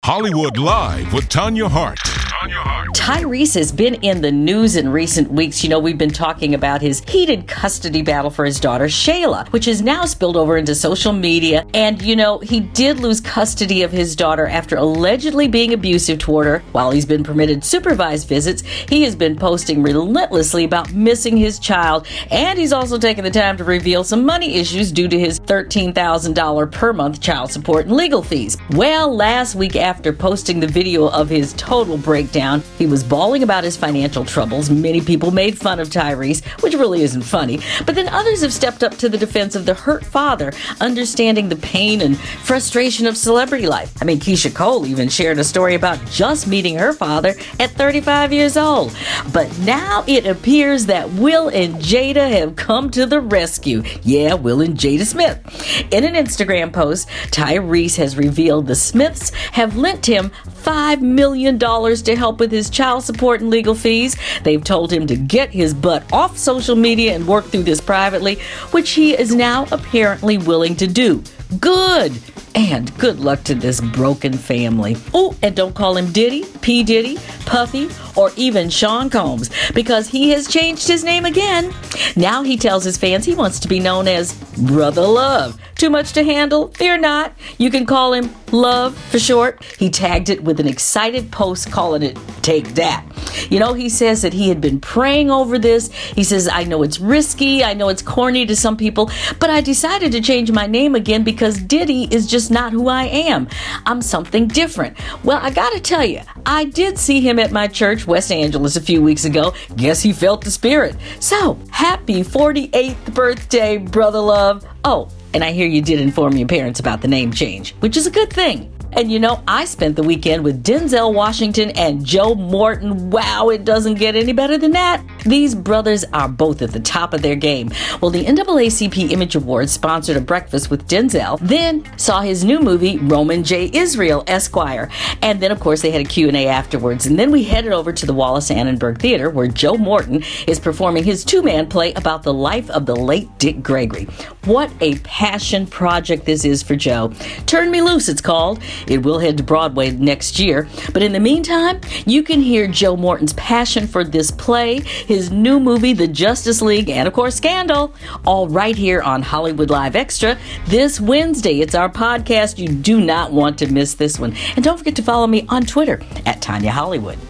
Hollywood Live with Tanya Hart. Tyrese has been in the news in recent weeks. We've been talking about his heated custody battle for his daughter, Shayla, which has now spilled over into social media. And, he did lose custody of his daughter after allegedly being abusive toward her. While he's been permitted supervised visits, he has been posting relentlessly about missing his child. And he's also taken the time to reveal some money issues due to his $13,000 per month child support and legal fees. Well, last week after posting the video of his total breakdown, he was bawling about his financial troubles. Many people made fun of Tyrese, which really isn't funny. But then others have stepped up to the defense of the hurt father, understanding the pain and frustration of celebrity life. Keisha Cole even shared a story about just meeting her father at 35 years old. But now it appears that Will and Jada have come to the rescue. Yeah, Will and Jada Smith. In an Instagram post, Tyrese has revealed the Smiths have lent him $5 million to help with his child support and legal fees. They've told him to get his butt off social media and work through this privately, which he is now apparently willing to do. Good! And good luck to this broken family. Oh, and don't call him Diddy, P. Diddy, Puffy, or even Sean Combs, because he has changed his name again. Now he tells his fans he wants to be known as Brother Love. Too much to handle? Fear not. You can call him Love for short. He tagged it with an excited post calling it Take That. He says that he had been praying over this. He says, I know it's risky. I know it's corny to some people, but I decided to change my name again because Diddy is just not who I am. I'm something different. Well, I gotta tell you, I did see him at my church, West Angeles, a few weeks ago. Guess he felt the spirit. So, happy 48th birthday, Brother Love. Oh, and I hear you did inform your parents about the name change, which is a good thing. And I spent the weekend with Denzel Washington and Joe Morton. Wow, it doesn't get any better than that. These brothers are both at the top of their game. Well, the NAACP Image Awards sponsored a breakfast with Denzel, then saw his new movie, Roman J. Israel, Esquire. And then, of course, they had a Q&A afterwards. And then we headed over to the Wallace Annenberg Theater, where Joe Morton is performing his two-man play about the life of the late Dick Gregory. What a passion project this is for Joe. Turn Me Loose, it's called. It will head to Broadway next year. But in the meantime, you can hear Joe Morton's passion for this play, his new movie, The Justice League, and of course, Scandal, all right here on Hollywood Live Extra this Wednesday. It's our podcast. You do not want to miss this one. And don't forget to follow me on Twitter at Tanya Hollywood.